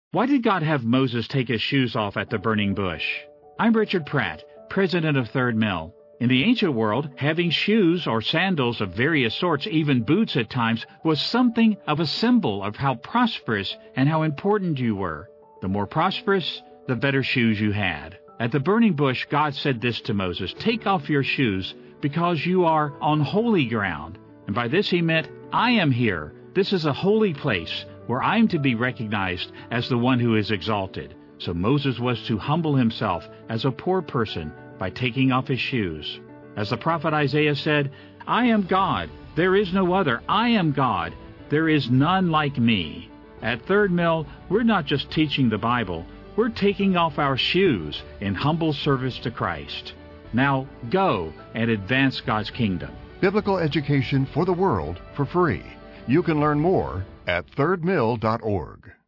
Why did God have Moses take his shoes off at the burning bush? I'm Richard Pratt, president of Third Mill. In the ancient world, having shoes or sandals of various sorts, even boots at times, was something of a symbol of how prosperous and how important you were. The more prosperous, the better shoes you had. At the burning bush, God said this to Moses, "Take off your shoes, because you are on holy ground." And by this he meant, I am here. This is a holy place where I am to be recognized as the one who is exalted. So Moses was to humble himself as a poor person by taking off his shoes. As the prophet Isaiah said, "I am God, there is no other. I am God, there is none like me." At Third Mill, we're not just teaching the Bible, we're taking off our shoes in humble service to Christ. Now go and advance God's kingdom. Biblical education for the world for free. You can learn more at thirdmill.org.